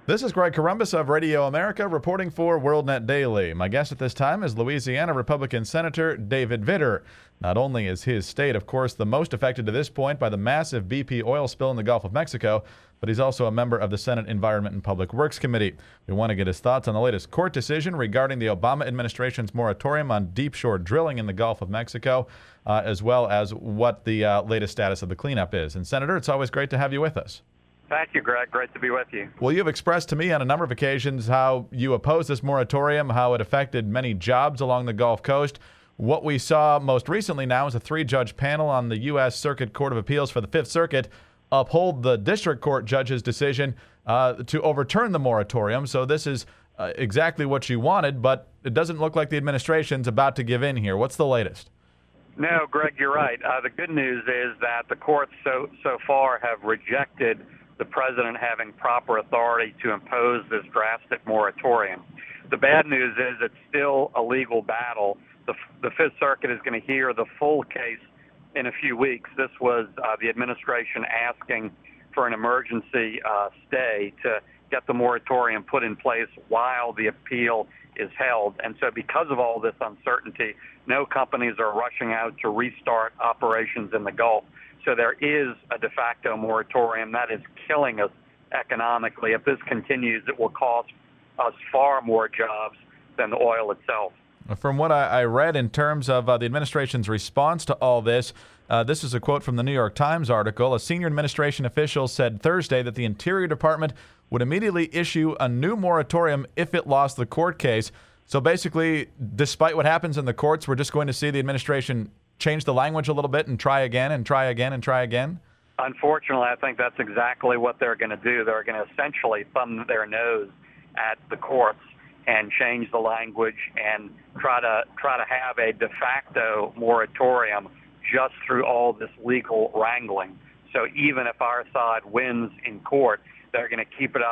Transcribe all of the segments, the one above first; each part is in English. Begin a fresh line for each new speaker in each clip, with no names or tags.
This is Greg Corombos of Radio America reporting for WorldNet Daily. My guest at this time is Louisiana Republican Senator David Vitter. Not only is his state, of course, the most affected to this point by the massive BP oil spill in the Gulf of Mexico, but he's also a member of the Senate Environment and Public Works Committee. We want to get his thoughts on the latest court decision regarding the Obama administration's moratorium on deep shore drilling in the Gulf of Mexico, as well as what the latest status of the cleanup is. And Senator, it's always great to have you with us.
Thank you, Greg. Great to be with you.
Well, you've expressed to me on a number of occasions how you oppose this moratorium, how it affected many jobs along the Gulf Coast. What we saw most recently now is a three-judge panel on the U.S. Circuit Court of Appeals for the Fifth Circuit uphold the district court judge's decision to overturn the moratorium. So this is exactly what you wanted, but it doesn't look like the administration's about to give in here. What's the latest?
No, Greg, you're right. The good news is that the courts so far have rejected the president having proper authority to impose this drastic moratorium. The bad news is it's still a legal battle. The Fifth Circuit is going to hear the full case in a few weeks. This was the administration asking for an emergency stay to get the moratorium put in place while the appeal is held. And so because of all this uncertainty, no companies are rushing out to restart operations in the Gulf. So there is a de facto moratorium that is killing us economically. If this continues, it will cost us far more jobs than the oil itself.
From what I read in terms of the administration's response to all this, this is a quote from the New York Times article. A senior administration official said Thursday that the Interior Department would immediately issue a new moratorium if it lost the court case. So basically, despite what happens in the courts, we're just going to see the administration change the language a little bit and try again and try again and try again?
Unfortunately, I think that's exactly what they're going to do. They're going to essentially thumb their nose at the courts and change the language and try to have a de facto moratorium just through all this legal wrangling. So even if our side wins in court, they're going to keep it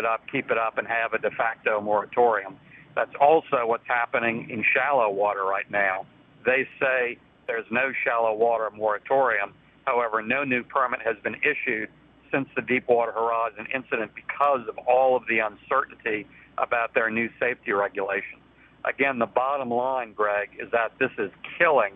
up, and have a de facto moratorium. That's also what's happening in shallow water right now. They say there's no shallow water moratorium. However, no new permit has been issued since the Deepwater Horizon incident because of all of the uncertainty about their new safety regulations. Again, the bottom line, Greg, is that this is killing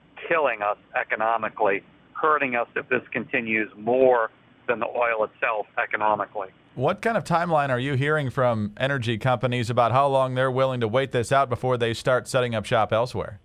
us economically, hurting us if this continues more than the oil itself economically.
What kind of timeline are you hearing from energy companies about how long they're willing to wait this out before they start setting up shop elsewhere?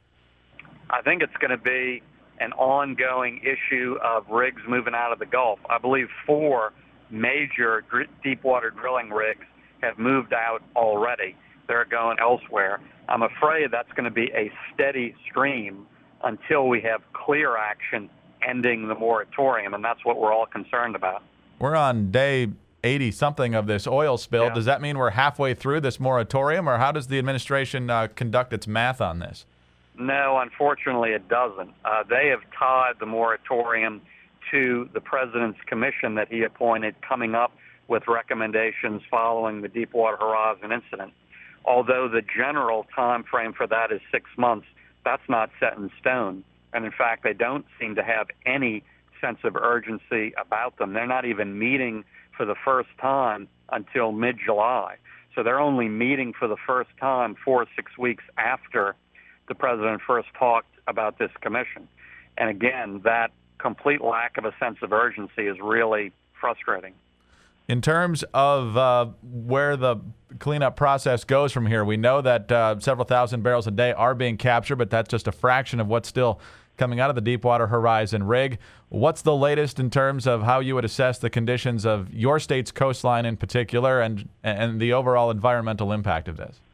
I think it's going to be an ongoing issue of rigs moving out of the Gulf. I believe 4 major deepwater drilling rigs have moved out already. They're going elsewhere. I'm afraid that's going to be a steady stream until we have clear action ending the moratorium, and that's what we're all concerned about.
We're on day 80-something of this oil spill.
Yeah.
Does that mean we're halfway through this moratorium, or how does the administration conduct its math on this?
No, unfortunately, it doesn't. They have tied the moratorium to the president's commission that he appointed, coming up with recommendations following the Deepwater Horizon incident. Although the general time frame for that is 6 months, that's not set in stone. And in fact, they don't seem to have any sense of urgency about them. They're not even meeting for the first time until mid-July. So they're only meeting for the first time 4 or 6 weeks after the president first talked about this commission. And again, that complete lack of a sense of urgency is really frustrating.
In terms of where the cleanup process goes from here, we know that several thousand barrels a day are being captured, but that's just a fraction of what's still coming out of the Deepwater Horizon rig. What's the latest in terms of how you would assess the conditions of your state's coastline in particular and the overall environmental impact of this?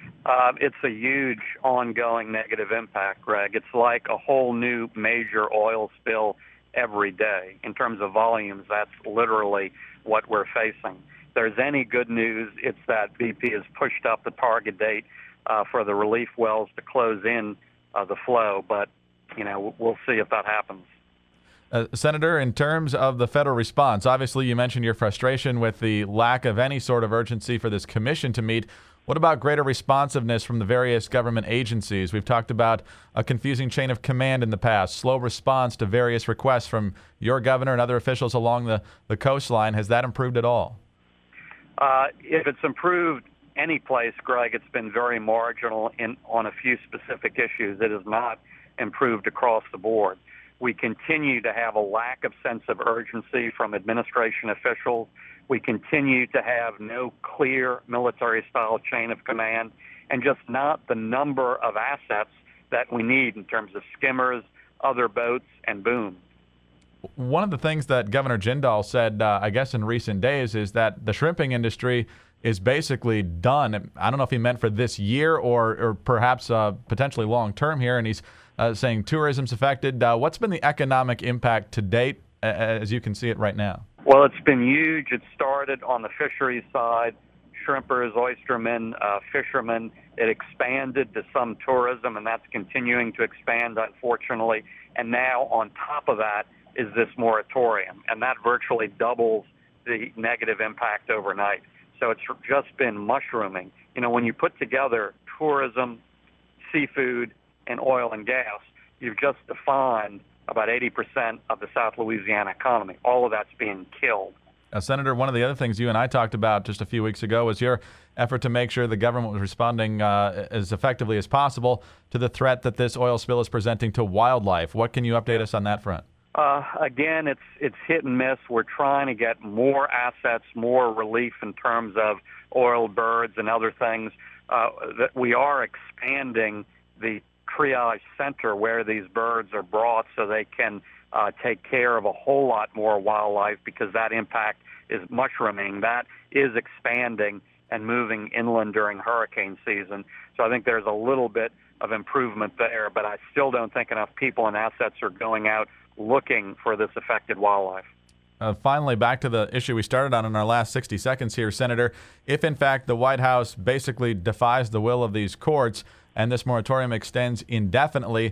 It's a huge ongoing negative impact, Greg. It's like a whole new major oil spill every day. In terms of volumes, that's literally what we're facing. If there's any good news, it's that BP has pushed up the target date for the relief wells to close in the flow, but we'll see if that happens.
Senator, in terms of the federal response, obviously you mentioned your frustration with the lack of any sort of urgency for this commission to meet. What about greater responsiveness from the various government agencies? We've talked about a confusing chain of command in the past, slow response to various requests from your governor and other officials along the coastline. Has that improved at all?
If it's improved any place, Greg, it's been very marginal on a few specific issues. It has not improved across the board. We continue to have a lack of sense of urgency from administration officials. We continue to have no clear military-style chain of command, and just not the number of assets that we need in terms of skimmers, other boats, and booms.
One of the things that Governor Jindal said, I guess in recent days, is that the shrimping industry is basically done. I don't know if he meant for this year or perhaps potentially long-term here, and he's saying tourism's affected. What's been the economic impact to date, as you can see it right now?
Well, it's been huge. It started on the fisheries side, shrimpers, oystermen, fishermen. It expanded to some tourism, and that's continuing to expand, unfortunately. And now on top of that is this moratorium, and that virtually doubles the negative impact overnight. So it's just been mushrooming. You know, when you put together tourism, seafood, and oil and gas, you've just defined about 80% of the South Louisiana economy. All of that's being killed.
Senator, one of the other things you and I talked about just a few weeks ago was your effort to make sure the government was responding as effectively as possible to the threat that this oil spill is presenting to wildlife. What can you update us on that front?
Again, it's hit and miss. We're trying to get more assets, more relief in terms of oiled birds and other things. That we are expanding the triage center where these birds are brought so they can take care of a whole lot more wildlife, because that impact is mushrooming. That is expanding and moving inland during hurricane season. So I think there's a little bit of improvement there, but I still don't think enough people and assets are going out looking for this affected wildlife.
Finally, back to the issue we started on in our last 60 seconds here, Senator. If, in fact, the White House basically defies the will of these courts and this moratorium extends indefinitely,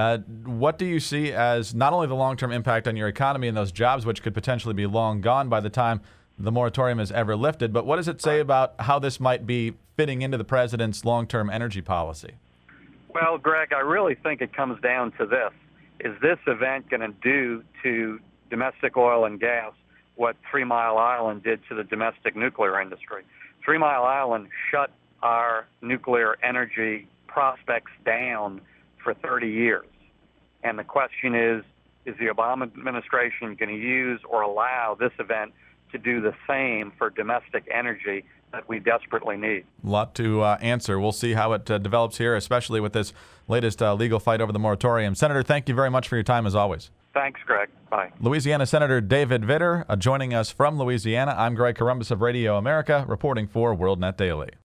what do you see as not only the long-term impact on your economy and those jobs, which could potentially be long gone by the time the moratorium is ever lifted, but what does it say about how this might be fitting into the president's long-term energy policy?
Well, Greg, I really think it comes down to this. Is this event going to do to domestic oil and gas what 3 Mile Island did to the domestic nuclear industry? 3 Mile Island shut our nuclear energy prospects down for 30 years. And the question is the Obama administration going to use or allow this event to do the same for domestic energy that we desperately need?
A lot to answer. We'll see how it develops here, especially with this latest legal fight over the moratorium. Senator, thank you very much for your time, as always.
Thanks, Greg. Bye.
Louisiana Senator David Vitter joining us from Louisiana. I'm Greg Corombos of Radio America, reporting for WorldNet Daily.